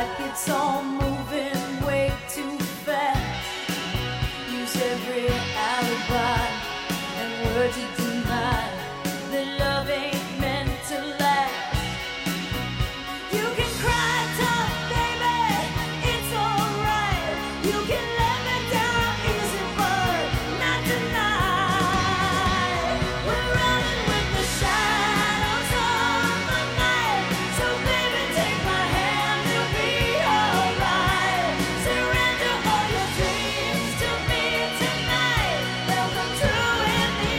like it's all moving way too fast. Use every alibi and word to deny that love ain't meant to last. You can cry tough, baby, it's alright. You can let me down easy, but not tonight. We're running with the shadows of the night. So baby, take my hand, it'll be alright. Surrender all your dreams to me tonight. They'll come true in the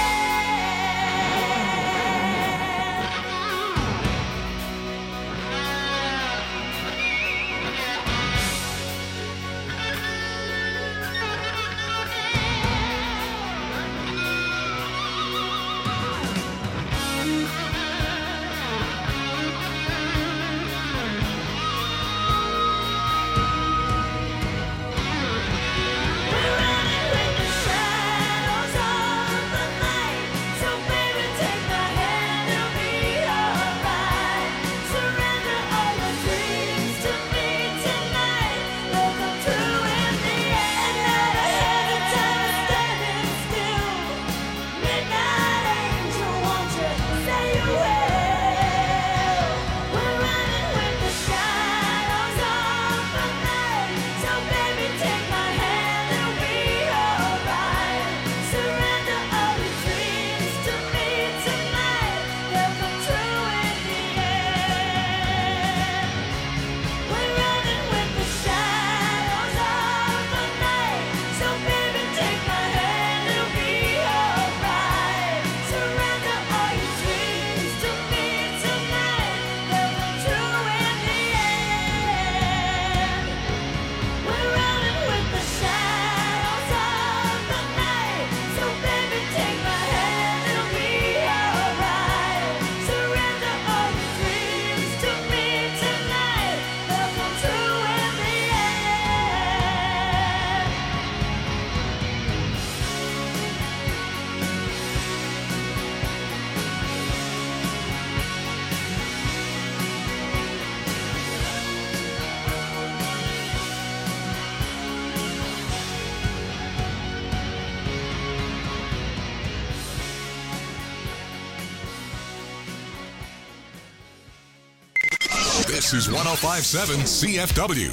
This is 105.7 CFW.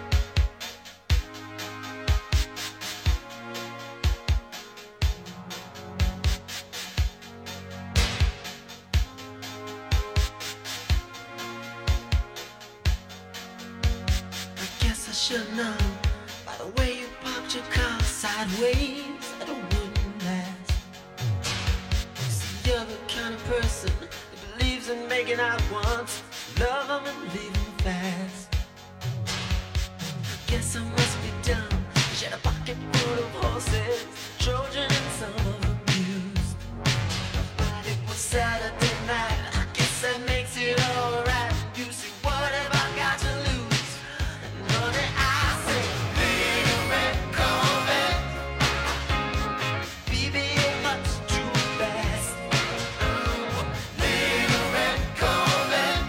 I guess I should know by the way you popped your car sideways that it wouldn't last. See, you're the kind of person that believes in making out once, love them and leave them fast. I guess I must be dumb. She had a pocket full of horses, Trojan and some of them used. But it was Saturday night, I guess that makes it alright. You see, what have I got to lose? And honey, I say, little red Corvette, baby, you're much too fast. Little red Corvette,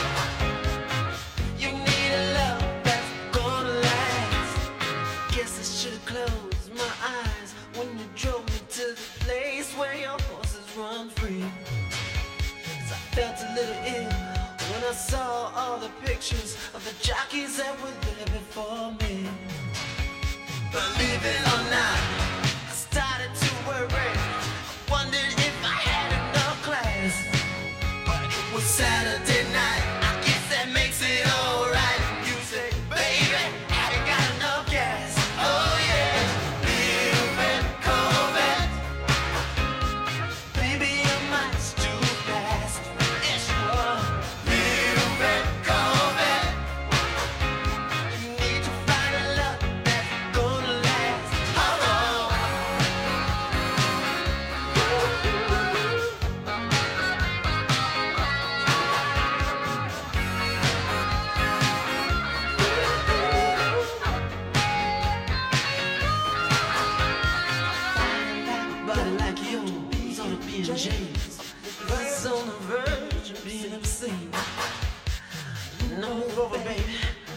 you need a love that's gonna last. Guess I should've closed my eyes when you drove me to the place where your horses run free. 'Cause I felt a little ill when I saw all the pictures of the jockeys that were there before me. Believe it or not, I started to worry. I wondered if I had enough class. But it was Saturday night, I guess that makes it alright. You say, baby, I ain't got enough gas. Oh yeah, little red Corvette, baby, you're much too fast. Yes, you are. Little red Corvette, you need to find a love that's gonna last. Oh, body like yours ought to be in chains. Buzz on the verge of being obscene. No, move over, baby.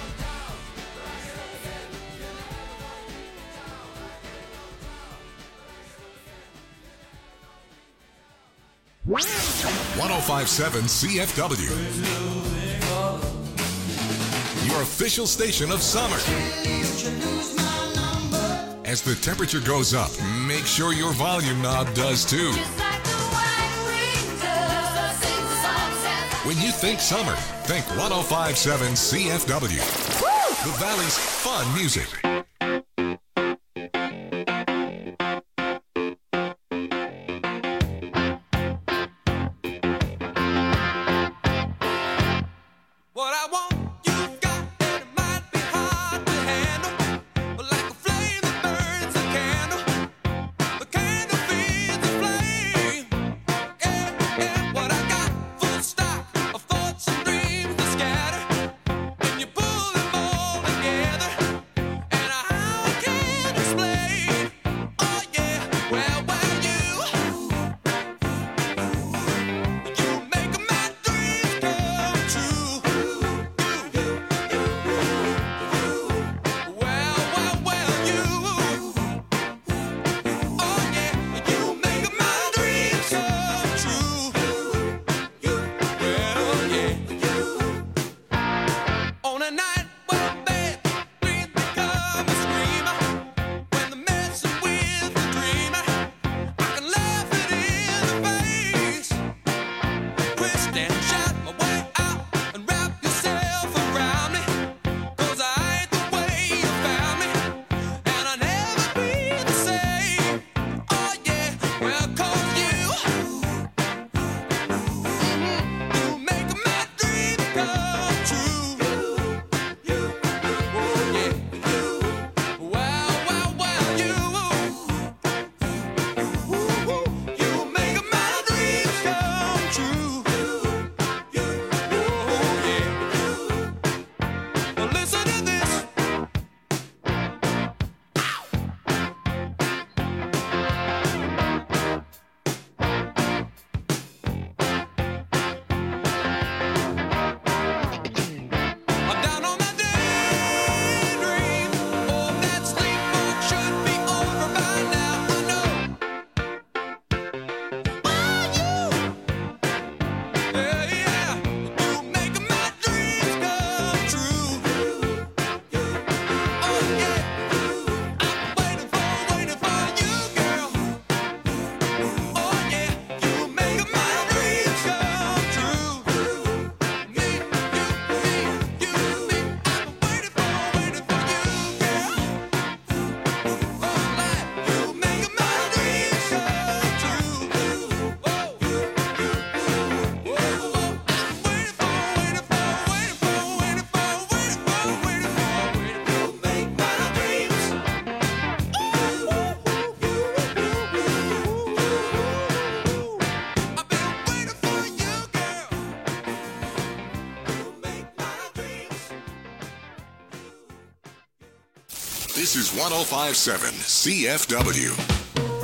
.1057 CFW, your official station of summer. As the temperature goes up, make sure your volume knob does too. When you think summer, think 1057 CFW. The Valley's fun music. What I want This is 105.7 CFW.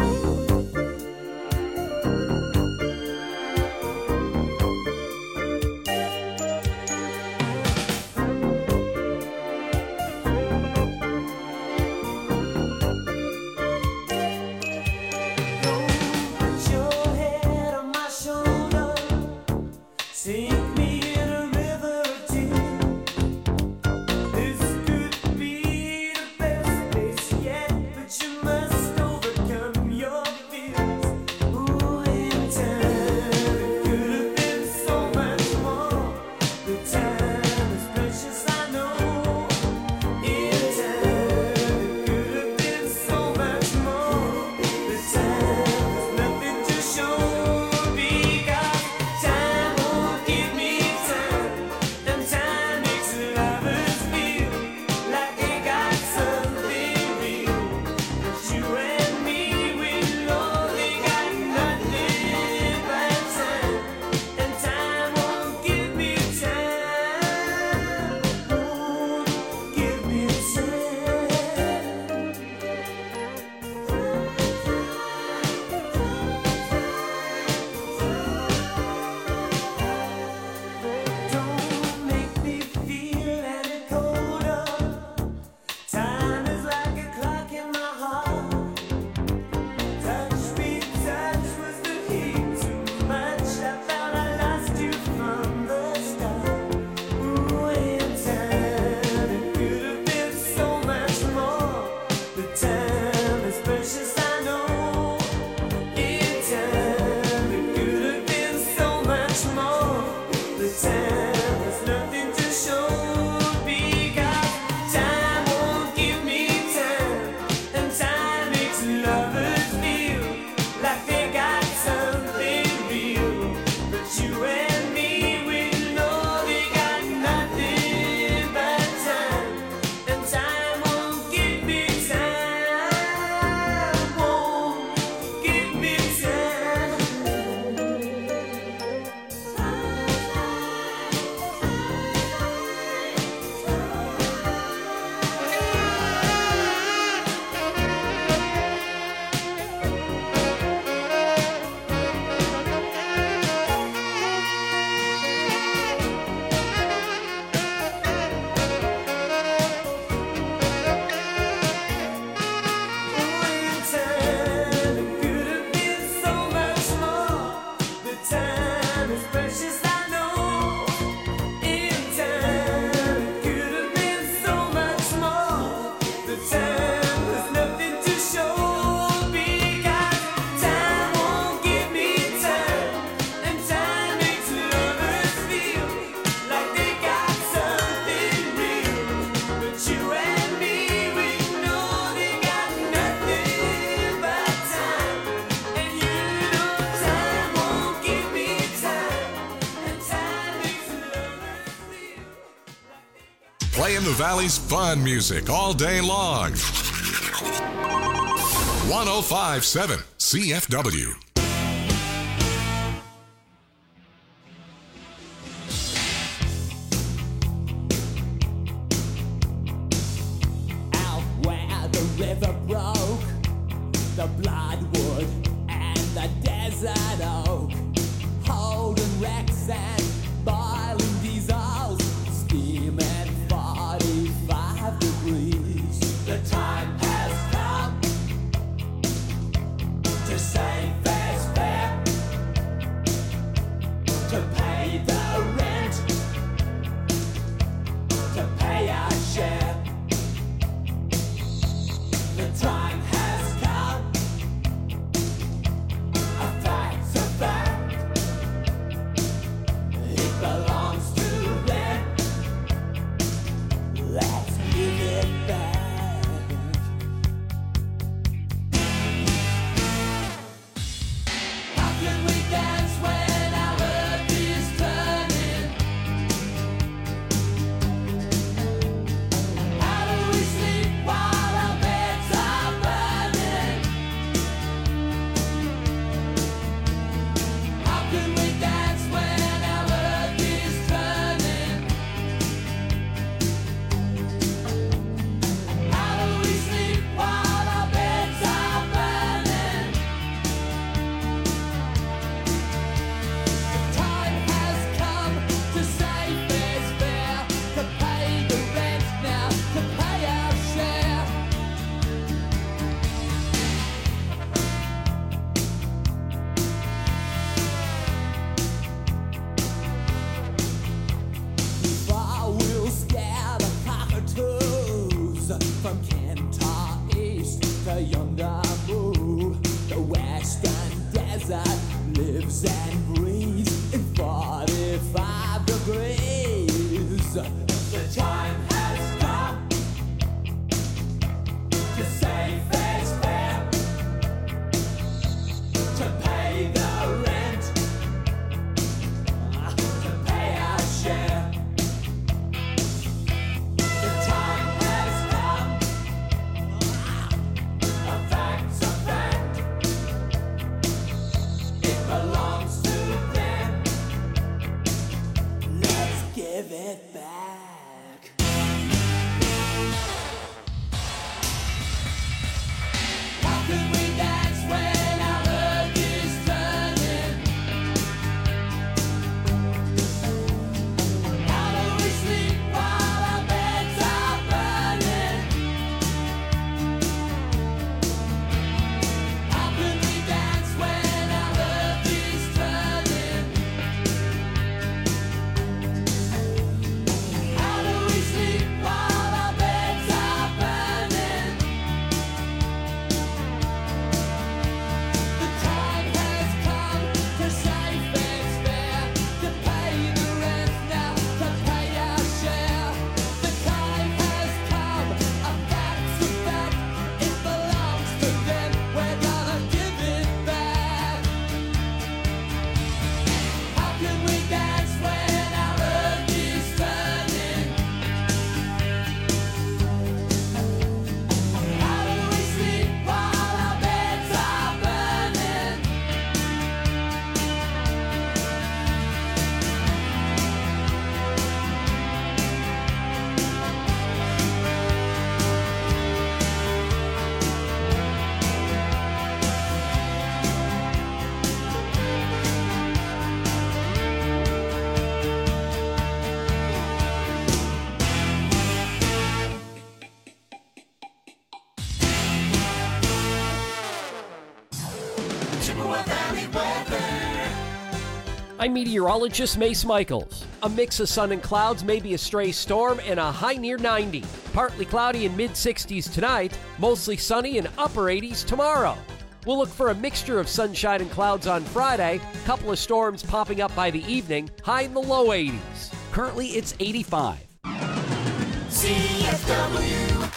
Playing the Valley's fun music all day long. 105.7 CFW. Out where the river broke, the bloodwood and the desert oak, holding wrecks and boiling diesels, steaming 45 degrees. The time has come to say fair's fair, to pay the rent, to pay our share. The time has come, a fact's a fact. The time has come to say fair's fair, to pay the rent, to pay our share. The time has come, a fact's a fact, it belongs to them. Let's give it back. How can we dance when our earth is turning? How do we sleep while our beds are burning? How can we dance when our earth is turning? How do we sleep while our beds are burning? The time has come to say fair's fair, to pay the rent now, to pay our share. The time has come, a fact's a fact, it belongs to them, we're gonna give it back. How can we dance when our earth is turning? How do we sleep while our beds are burning? I'm meteorologist Mace Michaels. A mix of sun and clouds, maybe a stray storm, and a high near 90. Partly cloudy and mid-60s tonight, mostly sunny and upper 80s tomorrow. We'll look for a mixture of sunshine and clouds on Friday, couple of storms popping up by the evening, high in the low 80s. Currently, it's 85. CFW.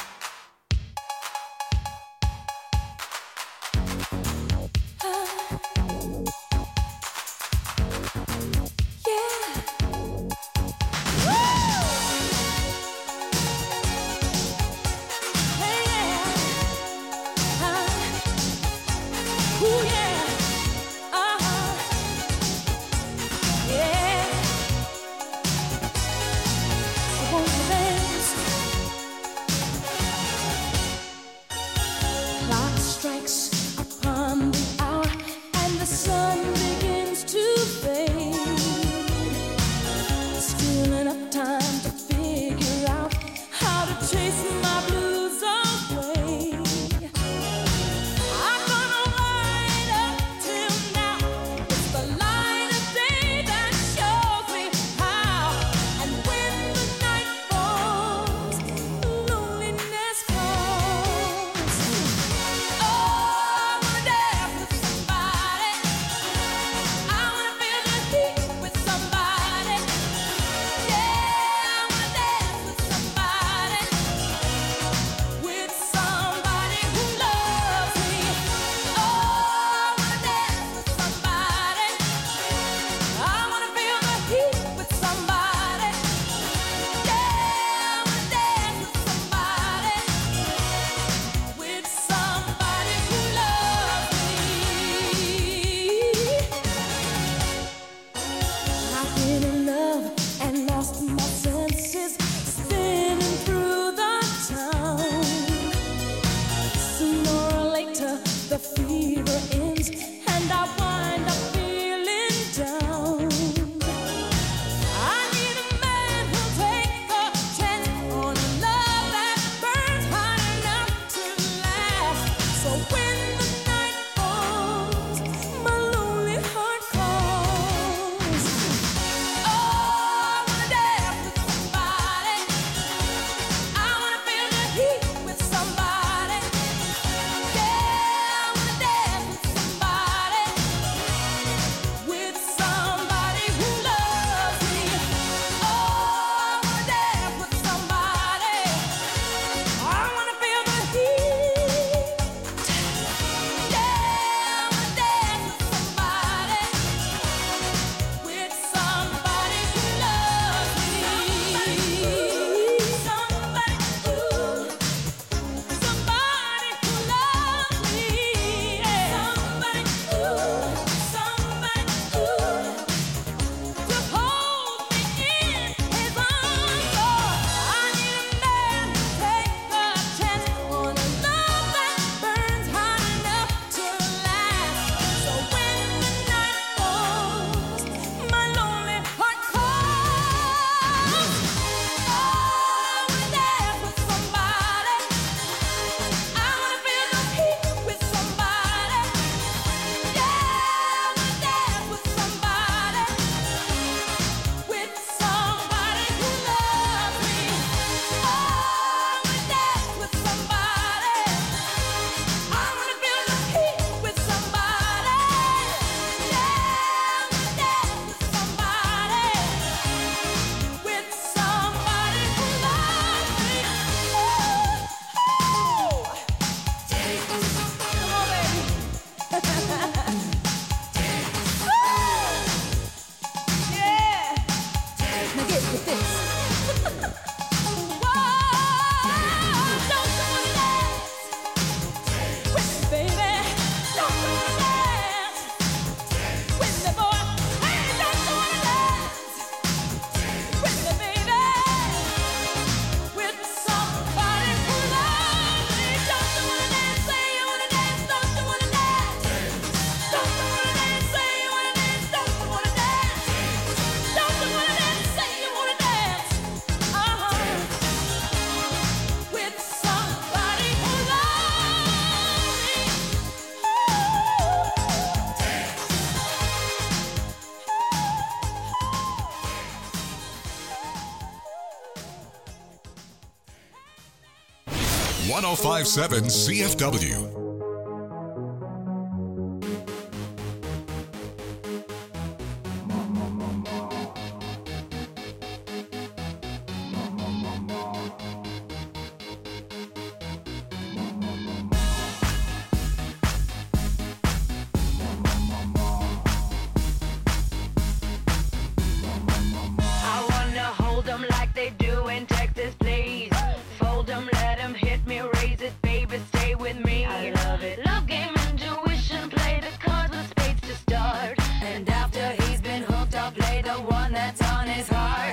1057 CFW. I wanna hold 'em like they do in Texas, please. Fold 'em, let 'em hit me, raise it, baby, stay with me. I love it. Love game, intuition, play the cards with spades to start. And after he's been hooked, I'll play the one that's on his heart.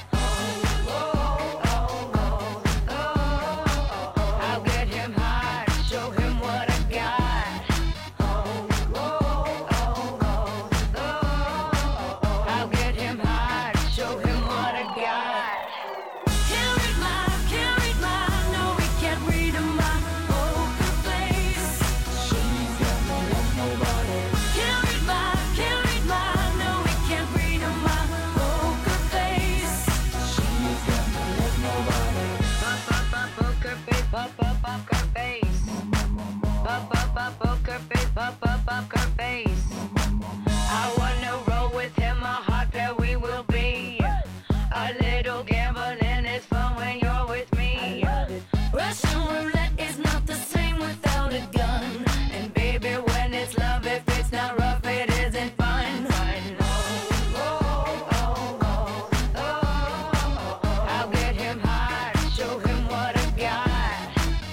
I'll get him hard, show him what I got. I'll get him hard, show him what I got. Can't read my, no, we can't read my poker face. She's got no love, nobody. Can't read my, no, we can't read my poker face. She's got no love, nobody. Poker face, poker face. Poker face, poker face. I wanna roll with him, a hot pair we will be. A little gambling is fun when you're with me. Russian roulette is not the same without a gun. And baby, when it's love, if it's not rough, it isn't fun. I'll get him hard, show him what I got.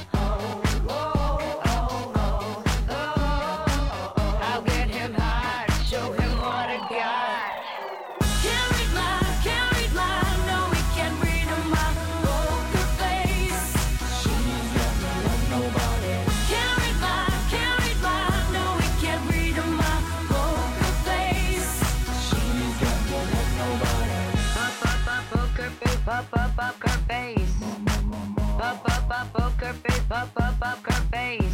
I'll get him hard, show him what I got. Can't read my, no, we can't read my poker face. She's got no love, nobody. Can't read my, no, we can't read my poker face. She's got no love, nobody. Poker face, poker face. Poker face, poker face.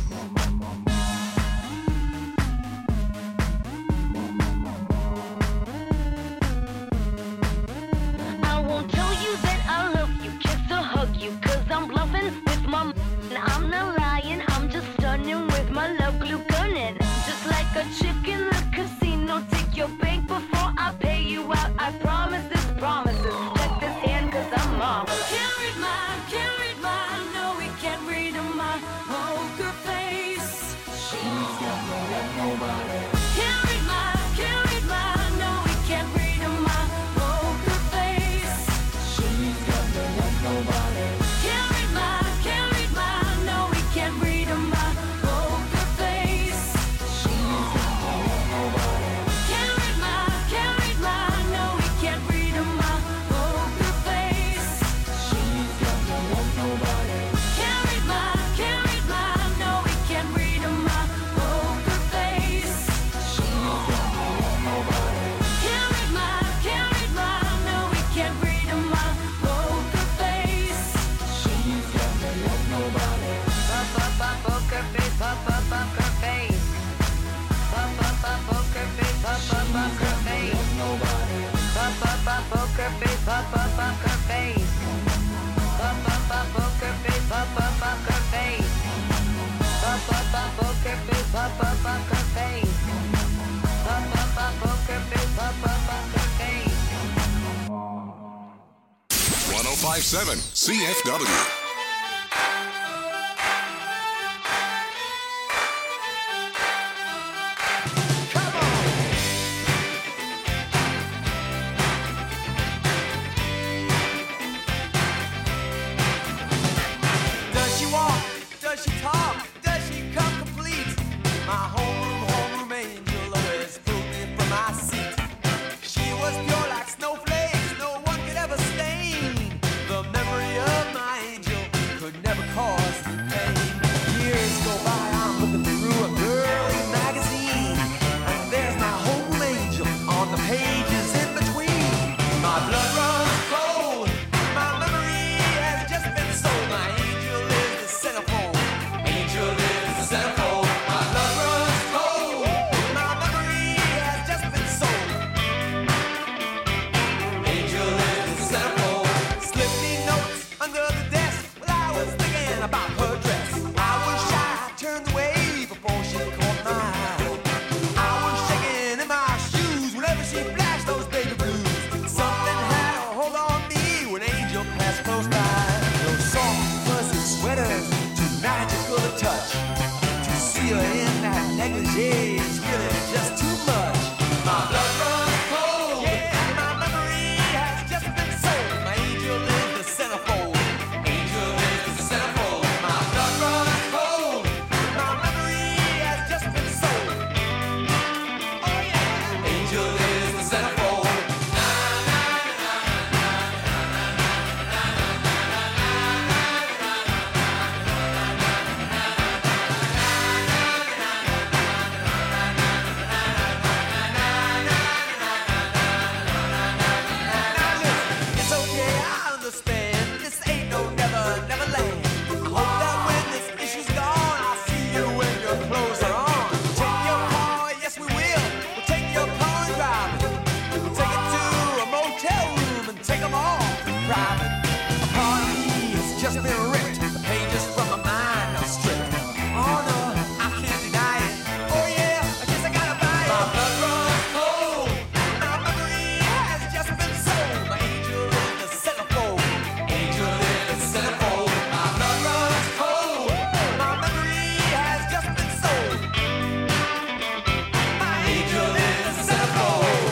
I won't tell you that I love you, kiss or hug you, 'cause I'm bluffing with my and I'm not lying, I'm just stunning with my love glue gunning. Just like a chick in the casino, take your bank before I pay you out. I promise this promises. Check this hand 'cause I'm off. Can't read my, no, we can't read my poker face. She's got no love, nobody. Can't read my, no, we can't read my poker face. She's got no love, nobody. Can't read my, no, we can't read my poker face. She's got no love, nobody. Can't read my, no, we can't read my poker face. She's got no love, nobody. Can't read my, no, we can't read my poker face. She's got no love, nobody. Can't read my, no, we can't read my poker face. She's got no love, nobody. Poker face, poker face. Poker face, poker face. Nobody. Poker face, poker face. Poker face, poker face. Poker face, poker face. Poker face, poker face. 1057 CFW. Does she walk? Does she talk? Does she come complete? My homeroom angel always pulled me from my seat. She was pure like snowflakes, no one could ever stain the memory of my angel. day is really just too much. My blood runs cold. Yeah, my memory has just been sold. My angel is the centerfold. Angel is the centerfold. My blood runs cold. My memory has just been sold. Oh yeah. Angel is the centerfold. It's okay, I understand. This ain't no never, never land. I hope that when this issue's gone, I'll see you when your clothes are on. Take your car, yes we will. We'll take your car and drive it. We'll take it to a motel room and take them all private. A part of me has just been ripped. The pages from my mind are stripped. Oh no, I can't deny it. Oh yeah, I guess I gotta buy it. My blood runs cold. My memory has just been sold. My angel is the centerfold. Angel is the centerfold. My blood runs cold. My memory has just been sold. My angel is the centerfold.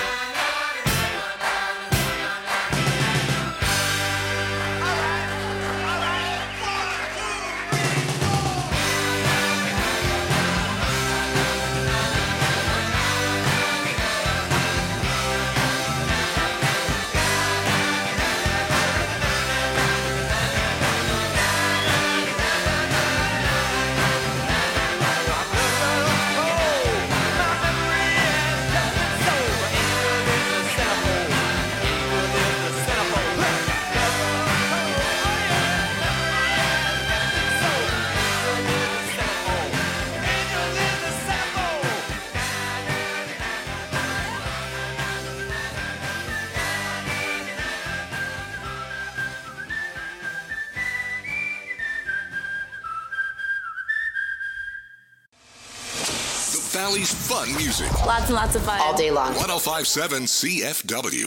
The Valley's fun music. Lots and lots of fun. All day long. 1057 CFW.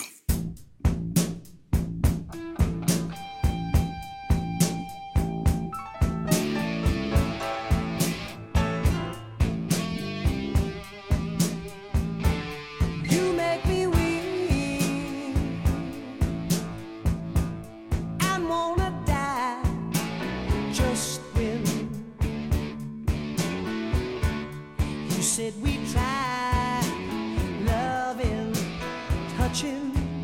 You make me weak and wanna die just when you said we try loving, touching,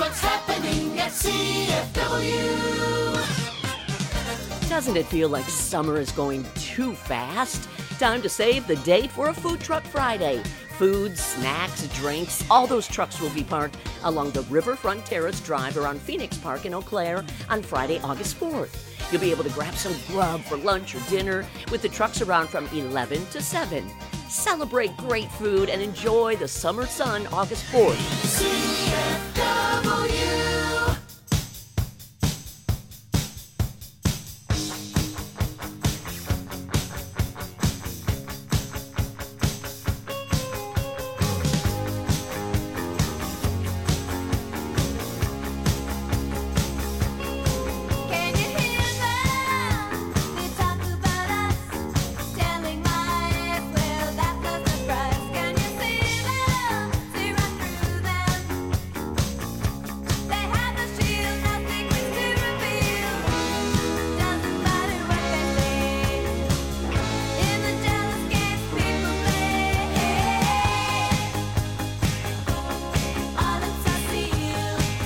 what's happening at CFW. Doesn't it feel like summer is going too fast? Time to save the date for a Food Truck Friday. Food, snacks, drinks, all those trucks will be parked along the Riverfront Terrace Drive around Phoenix Park in Eau Claire on Friday, August 4th. You'll be able to grab some grub for lunch or dinner with the trucks around from 11 to 7. Celebrate great food and enjoy the summer sun August 4th. CFW. Can you hear them? They talk about us, telling lies. Well, that's no surprise. Can you see them? See right through them. They have the shield, no secrets to reveal. Doesn't matter what they say. In the jealous games people play, all it's up to you.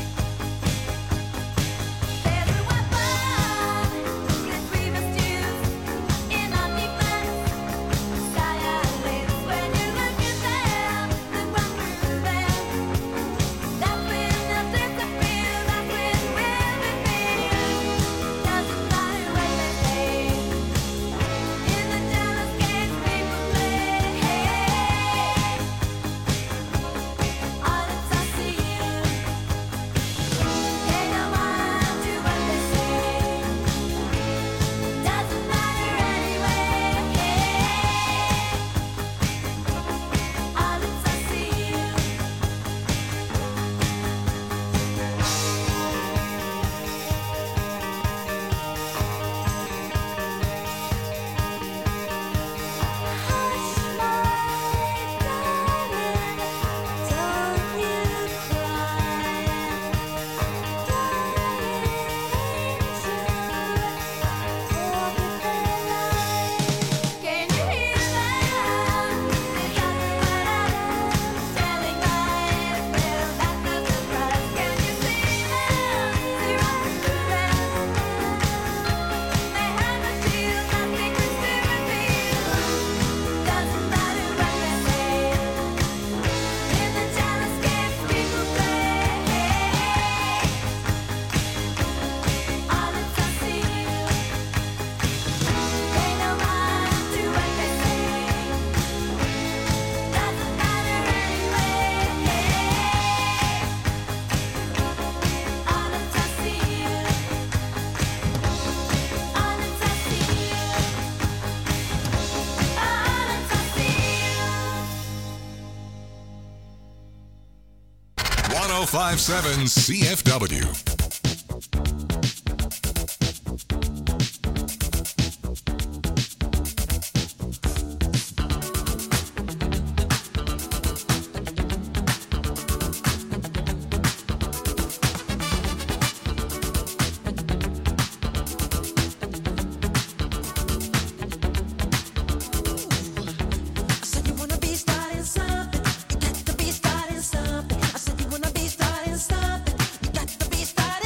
There's a weapon that we must use in our defense. Silence when you look at them, look right through them. That's when they'll disappear. That's when we'll reveal. Doesn't matter what they say. In the jealous games people play, all it's up to you. Pay no mind to what they say. Doesn't matter anyway. All it's up to you. Hush, my darling, don't you cry. Can you hear them? They talk about us, telling lies. Well, that's no surprise. Can you see them? See right through them. They have the shield, no secrets to reveal. Doesn't matter what they say. In the jealous games people play, all it's up to you. Pay no mind to what they say. Doesn't matter anyway. All it's up to you. All it's up to you. All it's up to you. 1057 CFW. I said you wanna be starting something. You got to be starting something. I said you wanna be starting something. You got to be starting.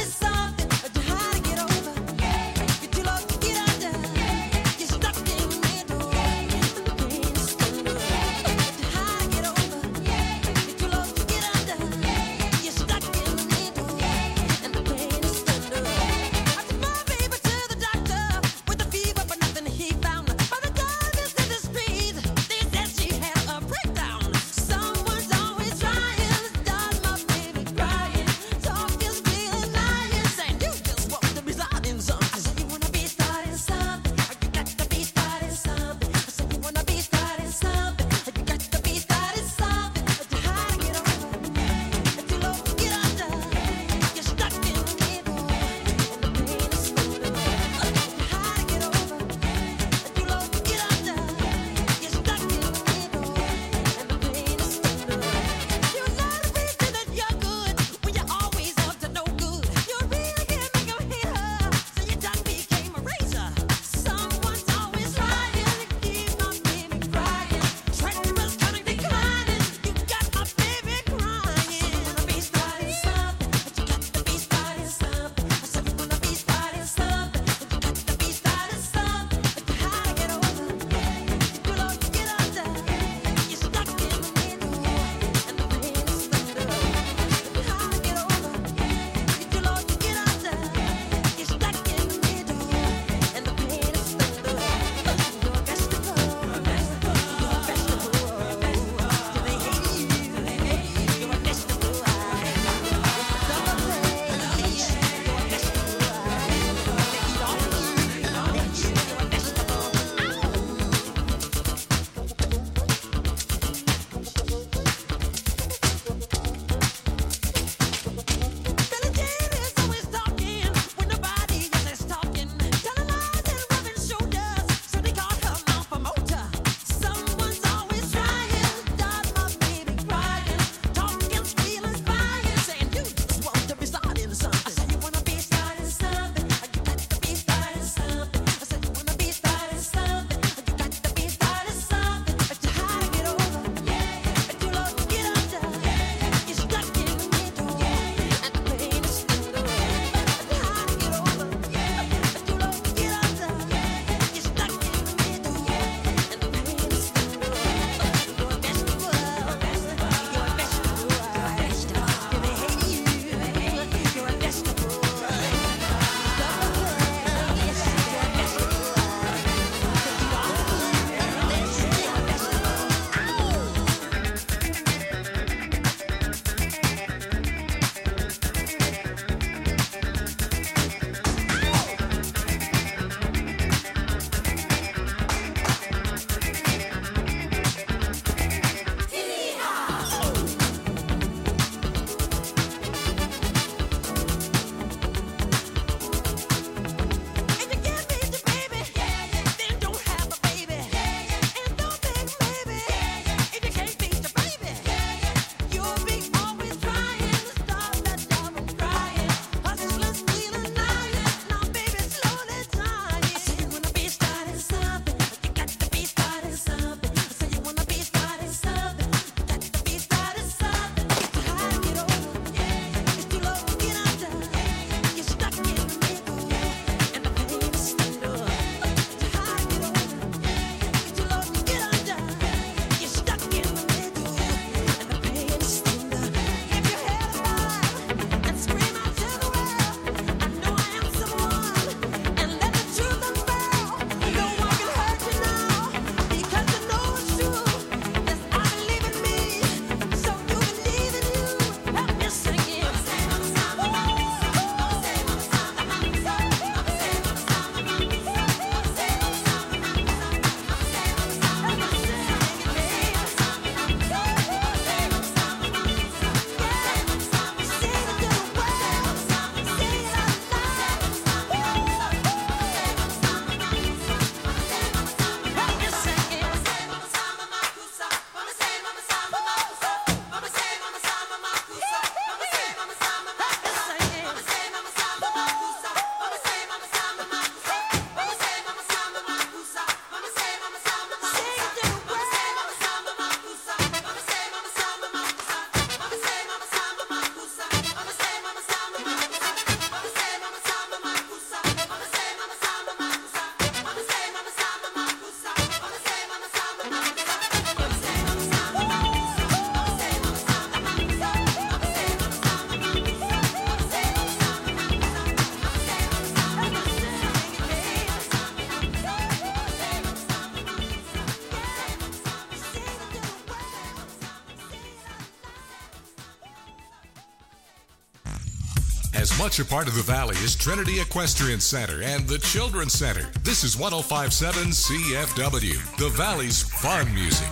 As much a part of the Valley as Trinity Equestrian Center and the Children's Center. This is 105.7 CFW, the Valley's fun music.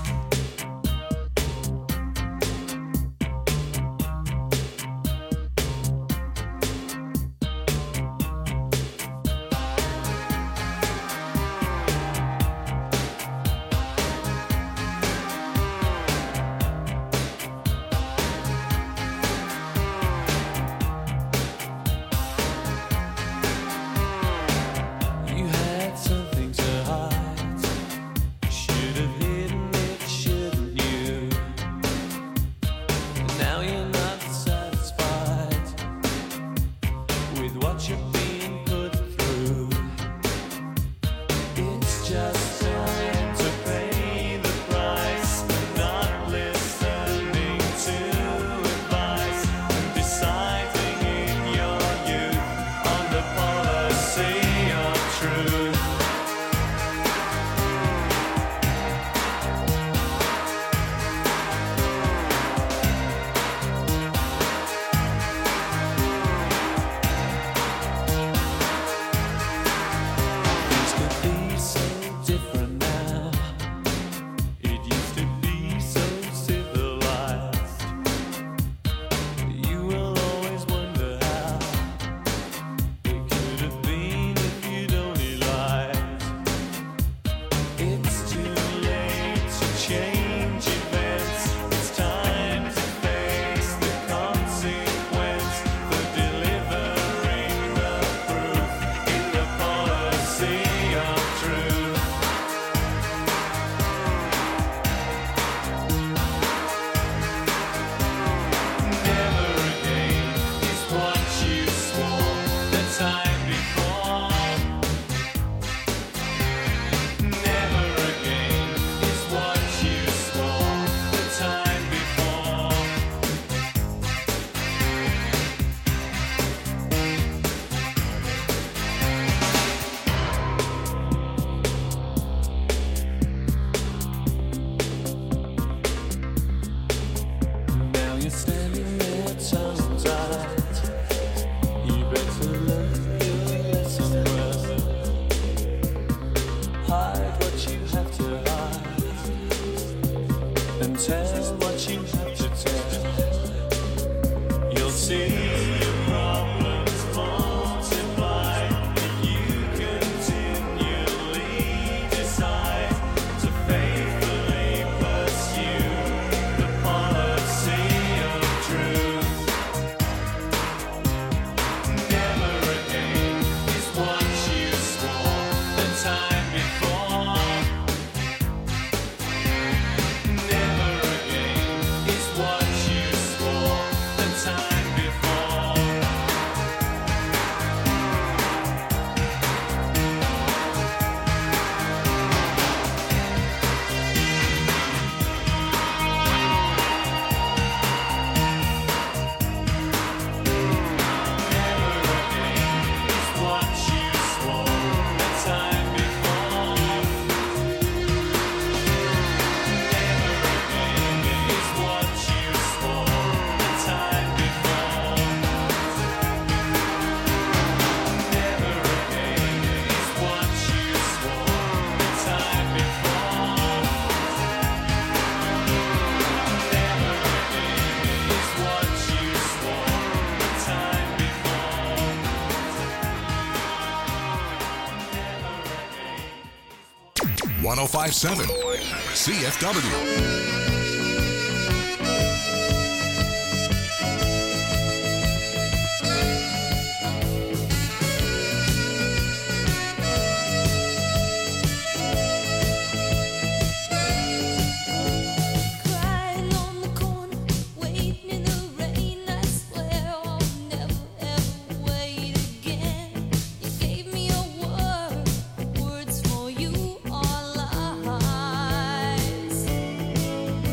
You had something to hide. Should have hidden it, shouldn't you? Now you're not satisfied with what you're being put through. It's just time to pay the price. Not listening to advice and deciding in your youth on the policy of truth. Things could be so different now. It used to be so civilized. You will always wonder how it could have been if you'd only lied. It's too late to change events. It's time to face the consequence for delivering the proof in the policy of truth. Never again is what you swore the time before. Never again is what you swore the time before. Now you're standing there tongue-tied. You better learn your lesson well. Hide what you have to hide and tell what you have to tell. You'll see your problems multiply if you continually decide to faithfully pursue the policy of truth. Never again is what you swore the time before. Never again is what you swore the time before. Never again is what you swore the time before. Never again is what you swore the time before. Never again is what you swore the time before. Never again is what you swore the time before. 105.7 CFW. Crying on the corner, waiting in the rain. I swear I'll never ever wait again. You gave me a word, words for you are lies.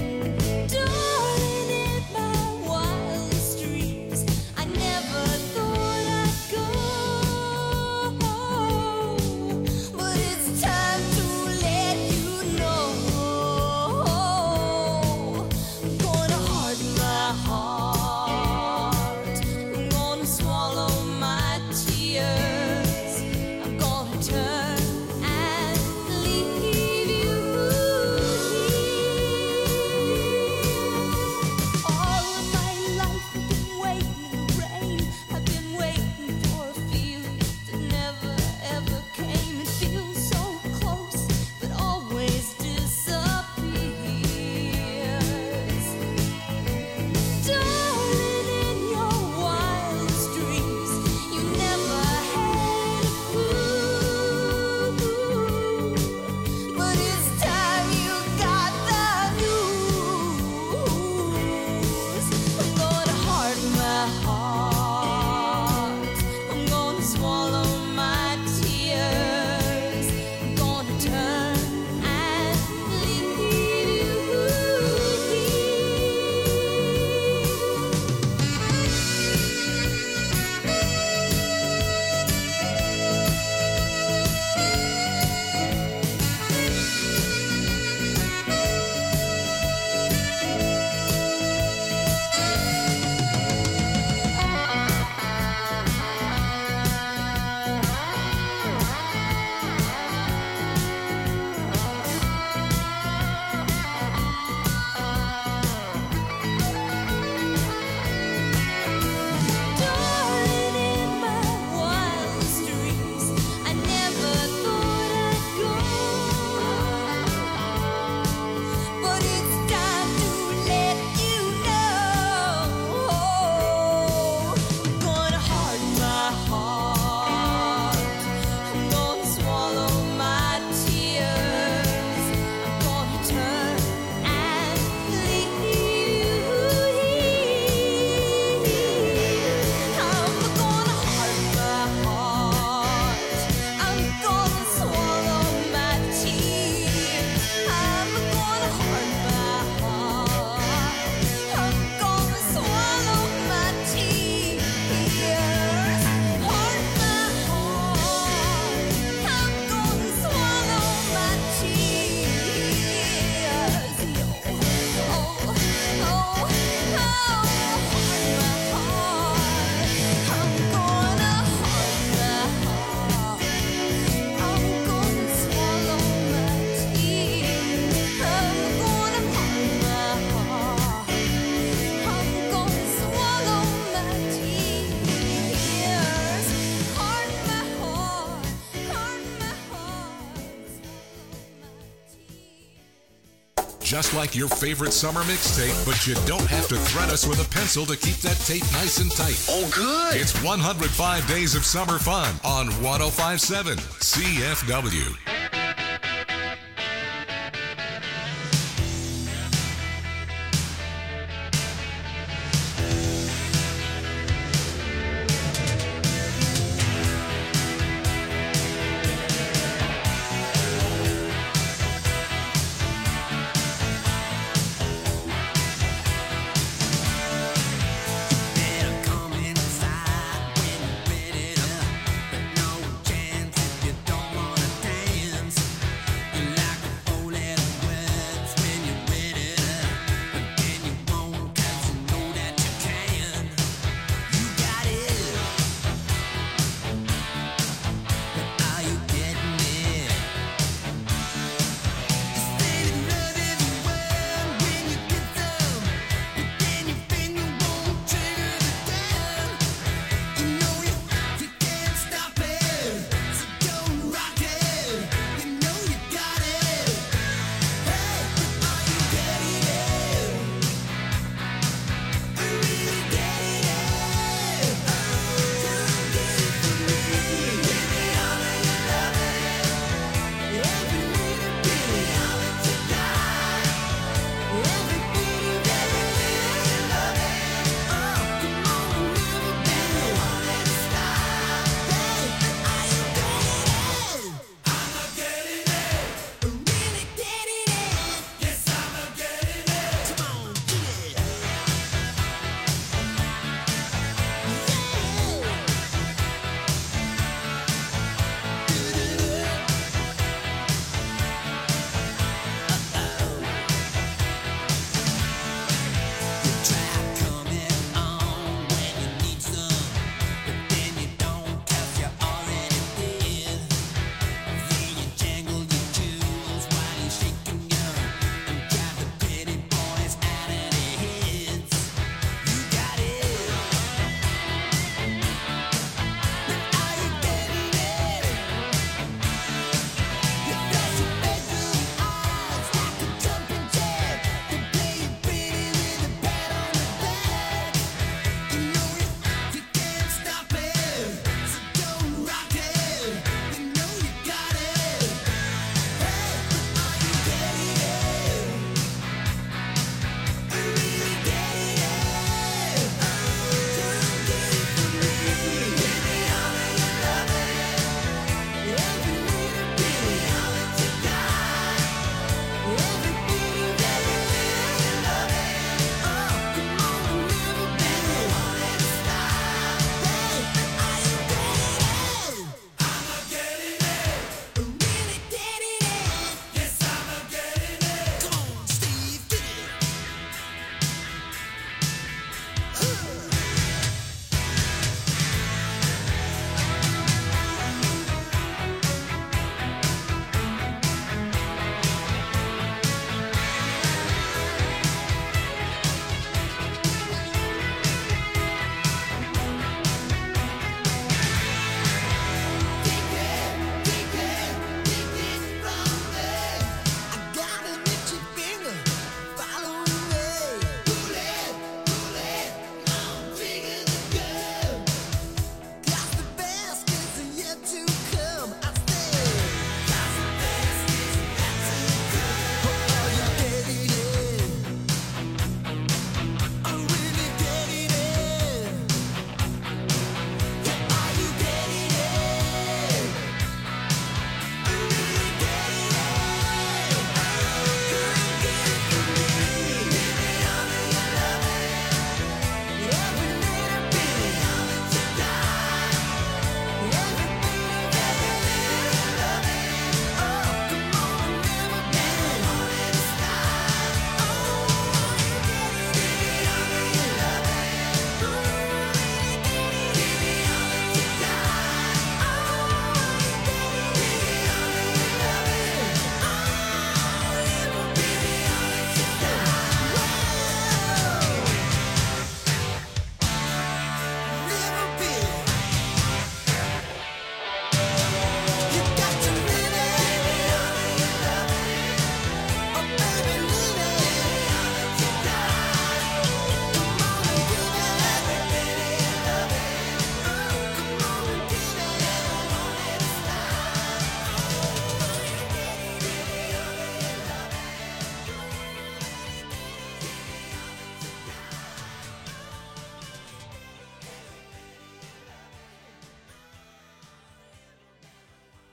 just like your favorite summer mixtape, but you don't have to thread us with a pencil to keep that tape nice and tight. Oh, good. It's 105 Days of Summer Fun on 105.7 CFW.